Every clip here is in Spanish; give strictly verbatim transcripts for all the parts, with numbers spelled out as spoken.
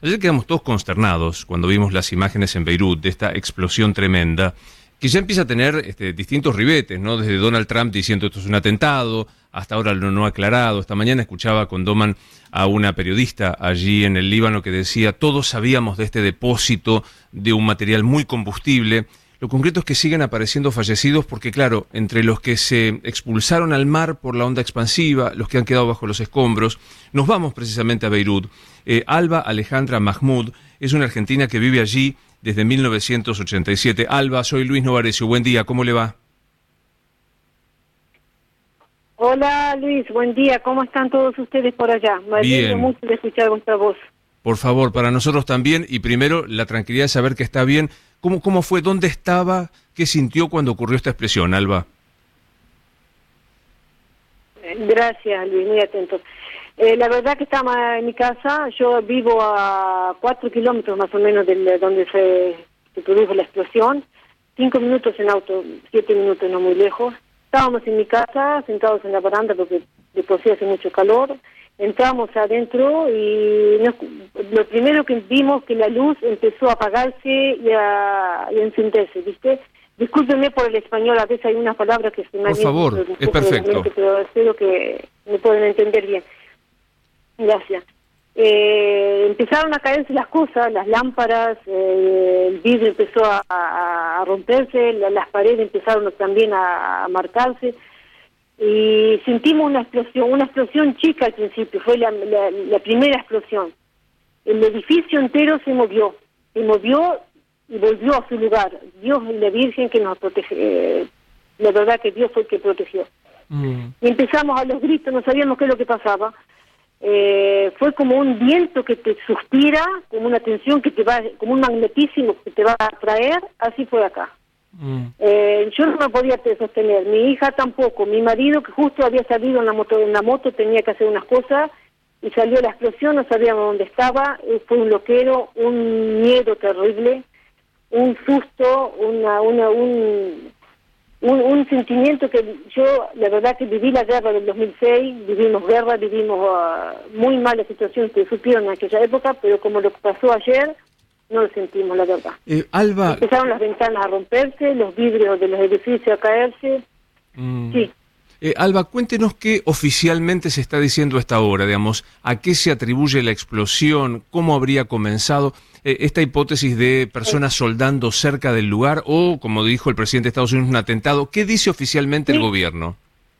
Ayer quedamos todos consternados cuando vimos las imágenes en Beirut de esta explosión tremenda, que ya empieza a tener este, distintos ribetes, ¿no? Desde Donald Trump diciendo esto es un atentado, hasta ahora lo no aclarado. Esta mañana escuchaba con Doman a una periodista allí en el Líbano que decía, todos sabíamos de este depósito de un material muy combustible. Lo concreto es que siguen apareciendo fallecidos porque, claro, entre los que se expulsaron al mar por la onda expansiva, los que han quedado bajo los escombros, nos vamos precisamente a Beirut. Eh, Alba Alejandra Mahmoud es una argentina que vive allí desde mil novecientos ochenta y siete. Alba, soy Luis Novarecio. Buen día, ¿cómo le va? Hola Luis, buen día. ¿Cómo están todos ustedes por allá? Me alegro mucho de escuchar vuestra voz. Por favor, para nosotros también. Y primero, la tranquilidad de saber que está bien. ¿Cómo, cómo fue? ¿Dónde estaba? ¿Qué sintió cuando ocurrió esta explosión, Alba? Gracias, Luis, muy atento. Eh, la verdad que estaba en mi casa. Yo vivo a cuatro kilómetros más o menos de donde se, se produjo la explosión. Cinco minutos en auto, siete minutos, no muy lejos. Estábamos en mi casa, sentados en la baranda porque de por sí hace mucho calor. Entramos adentro y nos, lo primero que vimos que la luz empezó a apagarse y a, y a encenderse, ¿viste? Discúlpenme por el español, a veces hay unas palabras que se me han... Por favor, es perfecto. Pero espero que me puedan entender bien. Gracias. Eh, empezaron a caerse las cosas, las lámparas, eh, el vidrio empezó a, a, a romperse, la, las paredes empezaron también a, a marcarse y sentimos una explosión, una explosión chica al principio, fue la, la, la primera explosión. El edificio entero se movió, se movió y volvió a su lugar. Dios y la Virgen que nos protege, eh, la verdad que Dios fue el que protegió. Mm. Y empezamos a los gritos, no sabíamos qué es lo que pasaba. Eh, fue como un viento que te suspira, como una tensión que te va, como un magnetismo que te va a atraer, así fue acá. Mm. Eh, yo no me podía sostener, mi hija tampoco, mi marido que justo había salido en la moto, en la moto tenía que hacer unas cosas y salió la explosión, no sabíamos dónde estaba, eh, fue un loquero, un miedo terrible, un susto, una, una, un, un, un sentimiento que yo, la verdad que viví la guerra del dos mil seis, vivimos guerra, vivimos uh, muy mala situación que supieron en aquella época, pero como lo que pasó ayer, no lo sentimos, la verdad. Eh, Alba... Empezaron las ventanas a romperse, los vidrios de los edificios a caerse. Mm. Sí. Eh, Alba, cuéntenos qué oficialmente se está diciendo a esta hora, digamos, a qué se atribuye la explosión, cómo habría comenzado eh, esta hipótesis de personas soldando cerca del lugar o, como dijo el presidente de Estados Unidos, un atentado. ¿Qué dice oficialmente sí. el gobierno?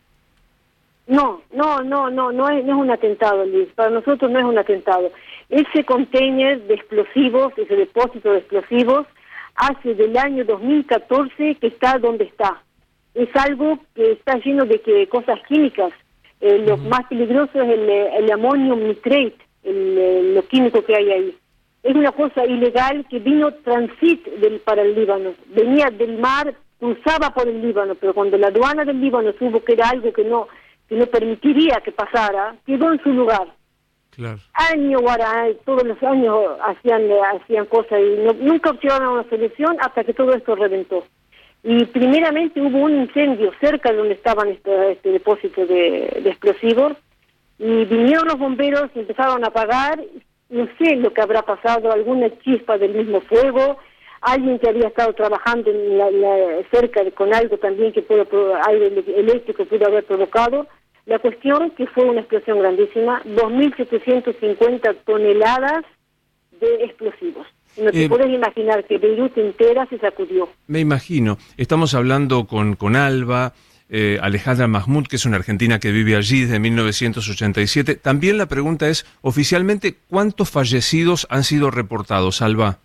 No, no, no, no, no es, no es un atentado, Luis. Para nosotros no es un atentado. Ese container de explosivos, ese depósito de explosivos, hace del año dos mil catorce que está donde está. Es algo que está lleno de que cosas químicas. Eh, lo uh-huh. más peligroso es el, el ammonium nitrate, el, el, lo químico que hay ahí. Es una cosa ilegal que vino transit del, para el Líbano. Venía del mar, cruzaba por el Líbano, pero cuando la aduana del Líbano supo que era algo que no que no permitiría que pasara, quedó en su lugar. Claro. Año guará, todos los años hacían hacían cosas y no, nunca obtuvieron una solución hasta que todo esto reventó. Y primeramente hubo un incendio cerca de donde estaban este, este depósito de, de explosivos y vinieron los bomberos y empezaron a apagar, no sé lo que habrá pasado, alguna chispa del mismo fuego, alguien que había estado trabajando en la, la, cerca de, con algo también que pudo, algo eléctrico pudo haber provocado. La cuestión que fue una explosión grandísima, dos mil setecientas cincuenta toneladas de explosivos. No te eh, puedes imaginar que Beirut entera se sacudió. Me imagino. Estamos hablando con, con Alba, eh, Alejandra Mahmoud, que es una argentina que vive allí desde mil novecientos ochenta y siete. También la pregunta es, oficialmente, ¿cuántos fallecidos han sido reportados, Alba?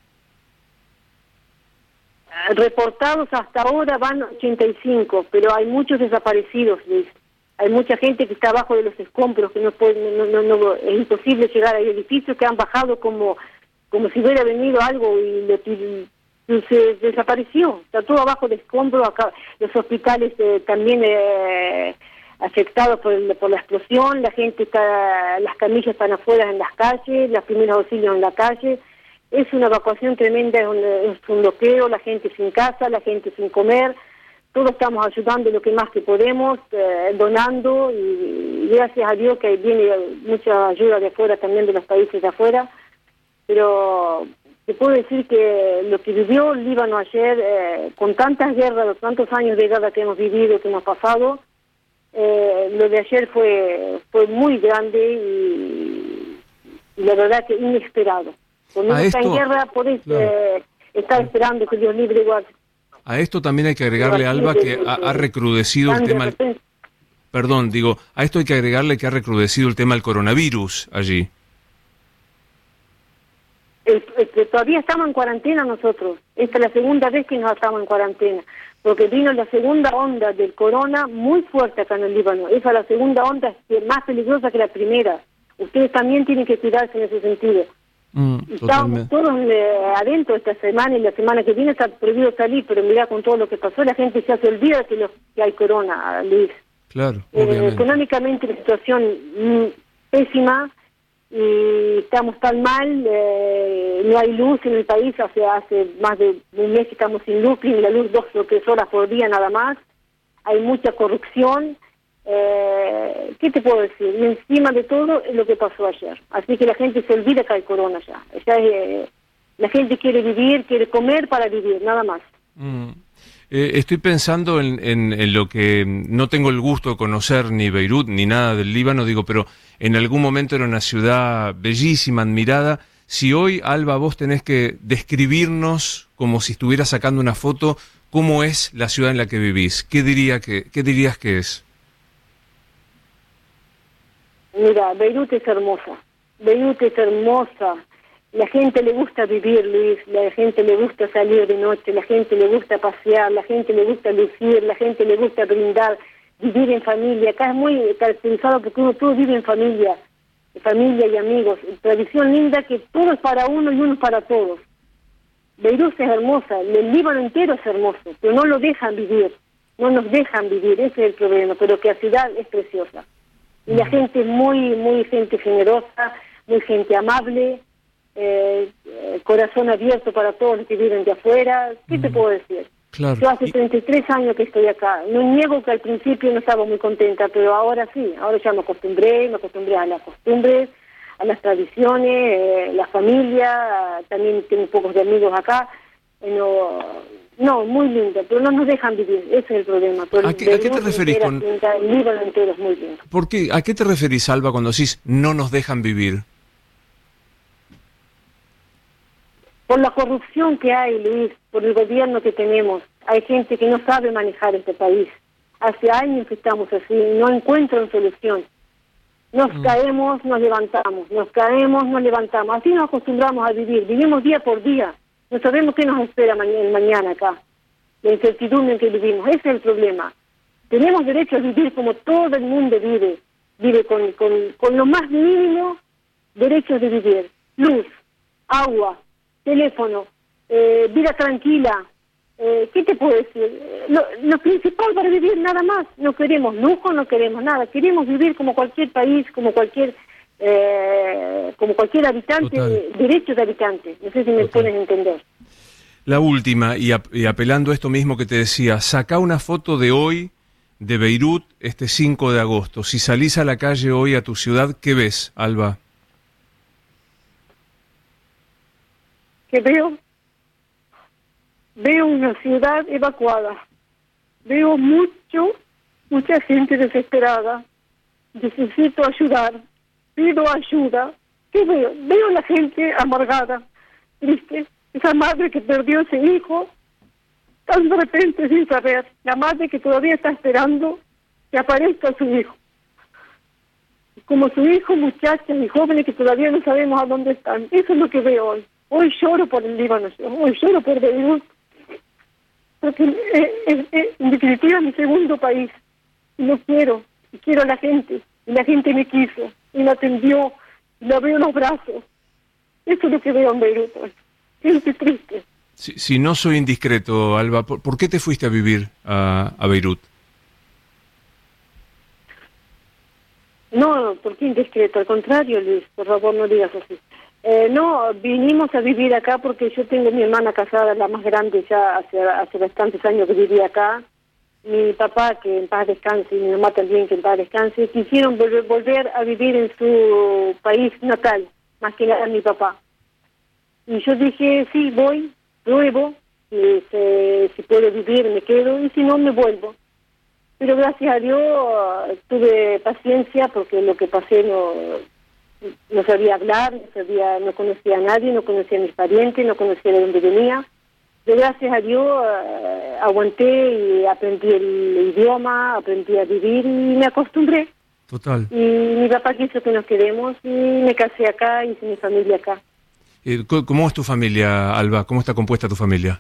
Reportados hasta ahora van ochenta y cinco, pero hay muchos desaparecidos, Luis. Hay mucha gente que está abajo de los escombros, que no puede, no, no, no, es imposible llegar. Hay edificios que han bajado como como si hubiera venido algo y, le, y, y se desapareció. Está todo abajo de escombros. Acá, los hospitales eh, también eh, afectados por, el, por la explosión. La gente está, las camillas están afuera en las calles, los primeros auxilios en la calle. Es una evacuación tremenda, es un, es un bloqueo, la gente sin casa, la gente sin comer. Todos estamos ayudando lo que más que podemos, eh, donando, y, y gracias a Dios que viene mucha ayuda de afuera, también de los países de afuera. pero te puedo decir que lo que vivió el Líbano ayer, eh, con tantas guerras, los tantos años de guerra que hemos vivido, que hemos pasado, eh, lo de ayer fue fue muy grande y, y la verdad que inesperado. Cuando uno está en guerra, podés claro. eh, estar esperando que Dios libre igual. A esto también hay que agregarle, Alba, que ha, ha recrudecido el tema... El, perdón, digo, a esto hay que agregarle que ha recrudecido el tema del coronavirus allí. El, el, todavía estamos en cuarentena nosotros. Esta es la segunda vez que nos estamos en cuarentena, porque vino la segunda onda del corona muy fuerte acá en el Líbano. Esa es la segunda onda, es más peligrosa que la primera. Ustedes también tienen que cuidarse en ese sentido. Mm, Estábamos todos eh, adentro esta semana y la semana que viene está prohibido salir, pero mira con todo lo que pasó, la gente ya se olvida que, lo, que hay corona, Luis. Claro, eh, económicamente la situación mm, pésima y estamos tan mal, eh, no hay luz en el país, hace, hace más de un mes que estamos sin luz, y la luz dos o tres horas por día nada más, hay mucha corrupción. Eh, ¿Qué te puedo decir? Y encima de todo es lo que pasó ayer. Así que la gente se olvida que hay corona ya. ya eh, la gente quiere vivir, quiere comer para vivir, nada más. Mm. Eh, estoy pensando en, en, en lo que no tengo el gusto de conocer ni Beirut ni nada del Líbano, digo, pero en algún momento era una ciudad bellísima, admirada. Si hoy, Alba, vos tenés que describirnos como si estuvieras sacando una foto, ¿cómo es la ciudad en la que vivís? ¿Qué diría que, qué dirías que es? Mira, Beirut es hermosa, Beirut es hermosa, la gente le gusta vivir, Luis, la gente le gusta salir de noche, la gente le gusta pasear, la gente le gusta lucir, la gente le gusta brindar, vivir en familia. Acá es muy caracterizado porque uno todo vive en familia, familia y amigos, tradición linda que todo es para uno y uno es para todos. Beirut es hermosa, el Líbano entero es hermoso, pero no lo dejan vivir, no nos dejan vivir, ese es el problema, pero que la ciudad es preciosa. Y la gente es muy, muy gente generosa, muy gente amable, eh, eh, corazón abierto para todos los que viven de afuera. ¿Qué mm. te puedo decir? Claro. Yo hace treinta y tres años que estoy acá. No niego que al principio no estaba muy contenta, pero ahora sí. Ahora ya me acostumbré, me acostumbré a las costumbres, a las tradiciones, eh, la familia. También tengo pocos de amigos acá. Eh, no... No, muy lindo, pero no nos dejan vivir, ese es el problema. Pero ¿A qué, ¿a qué te referís con...? El Líbano entero es muy lindo. ¿Por qué? ¿A qué te referís, Alba, cuando decís no nos dejan vivir? Por la corrupción que hay, Luis, por el gobierno que tenemos. Hay gente que no sabe manejar este país. Hace años que estamos así, no encuentran solución. Nos mm. caemos, nos levantamos, nos caemos, nos levantamos. Así nos acostumbramos a vivir, vivimos día por día. No sabemos qué nos espera mañana, mañana acá, la incertidumbre en que vivimos, ese es el problema. Tenemos derecho a vivir como todo el mundo vive, vive con, con, con lo más mínimo derechos de vivir, luz, agua, teléfono, eh, vida tranquila, eh, ¿qué te puedo decir? Lo, lo principal para vivir nada más, no queremos lujo, no queremos nada, queremos vivir como cualquier país, como cualquier... Eh, como cualquier habitante, Total. derechos de habitante. No sé si me Total. puedes entender. La última, y, ap y apelando a esto mismo que te decía, saca una foto de hoy, de Beirut, este cinco de agosto. Si salís a la calle hoy a tu ciudad, ¿qué ves, Alba? ¿Qué veo? Veo una ciudad evacuada. Veo mucho, mucha gente desesperada. Necesito ayudar. Pido ayuda. ¿Qué veo? Veo la gente amargada, triste. Esa madre que perdió ese hijo tan de repente sin saber. La madre que todavía está esperando que aparezca su hijo. Como su hijo, muchachas y jóvenes que todavía no sabemos a dónde están. Eso es lo que veo hoy. Hoy lloro por el Líbano, hoy lloro por Beirut. Porque es, es, es, en definitiva es mi segundo país. Y no quiero, y quiero a la gente. Y la gente me quiso. Y me atendió, y la veo en los brazos. Eso es lo que veo en Beirut hoy. Gente triste. Si, si no soy indiscreto, Alba, ¿por, ¿por qué te fuiste a vivir a, a Beirut? No, ¿por qué indiscreto? Al contrario, Luis, por favor no digas así. Eh, no, vinimos a vivir acá porque yo tengo mi hermana casada, la más grande ya hace, hace bastantes años que vivía acá. Mi papá, que en paz descanse, y mi mamá también, que en paz descanse, quisieron volver, volver a vivir en su país natal, más que nada mi papá. Y yo dije, sí, voy, pruebo, y, se, si puedo vivir me quedo, y si no me vuelvo. Pero gracias a Dios uh, tuve paciencia, porque lo que pasé no, no sabía hablar, no, sabía, no conocía a nadie, no conocía a mis parientes, no conocía de dónde venía. Pero gracias a Dios uh, aguanté y aprendí el idioma, aprendí a vivir y me acostumbré. Total. Y mi papá quiso que nos quedemos y me casé acá, hice mi familia acá. Eh, ¿Cómo es tu familia, Alba? ¿Cómo está compuesta tu familia?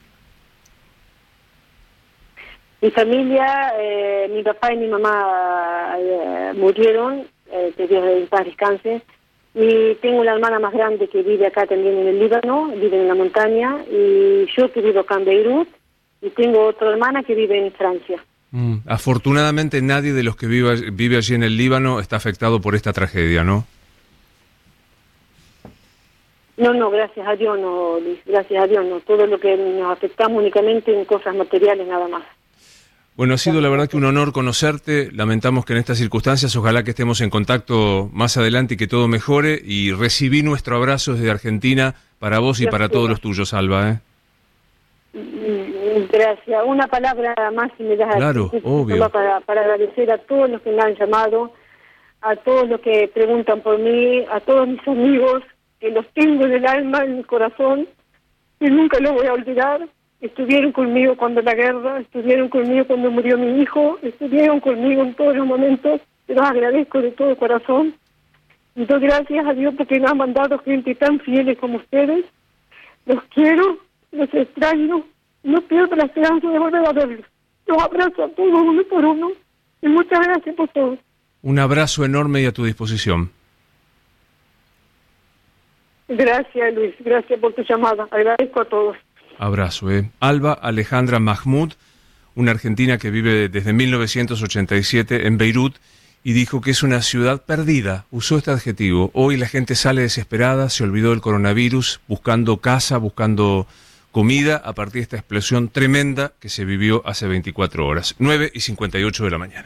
Mi familia, eh, mi papá y mi mamá eh, murieron, eh, que Dios en paz descanse. Y tengo una hermana más grande que vive acá también en el Líbano, vive en la montaña, y yo que vivo acá en Beirut, y tengo otra hermana que vive en Francia. Mm. Afortunadamente nadie de los que vive, vive allí en el Líbano está afectado por esta tragedia, ¿no? No, no, gracias a Dios no, Luis, gracias a Dios no. Todo lo que nos afectamos únicamente en cosas materiales nada más. Bueno, ha sido la verdad que un honor conocerte. Lamentamos que en estas circunstancias, ojalá que estemos en contacto más adelante y que todo mejore. Y recibí nuestro abrazo desde Argentina para vos y Gracias. para todos los tuyos, Alba, ¿eh? Gracias. Una palabra más si me das. Claro, obvio. Para, para agradecer a todos los que me han llamado, a todos los que preguntan por mí, a todos mis amigos, que los tengo en el alma, en el corazón, y nunca los voy a olvidar. Estuvieron conmigo cuando la guerra, estuvieron conmigo cuando murió mi hijo, estuvieron conmigo en todos los momentos. Los agradezco de todo corazón. Y doy gracias a Dios porque me han mandado gente tan fieles como ustedes. Los quiero, los extraño, no pierdo la esperanza de volver a verlos. Los abrazo a todos uno por uno y muchas gracias por todo. Un abrazo enorme y a tu disposición. Gracias, Luis, gracias por tu llamada. Agradezco a todos. Abrazo, ¿eh? Alba Alejandra Mahmoud, una argentina que vive desde mil novecientos ochenta y siete en Beirut y dijo que es una ciudad perdida. Usó este adjetivo. Hoy la gente sale desesperada, se olvidó del coronavirus, buscando casa, buscando comida a partir de esta explosión tremenda que se vivió hace veinticuatro horas. nueve y cincuenta y ocho de la mañana.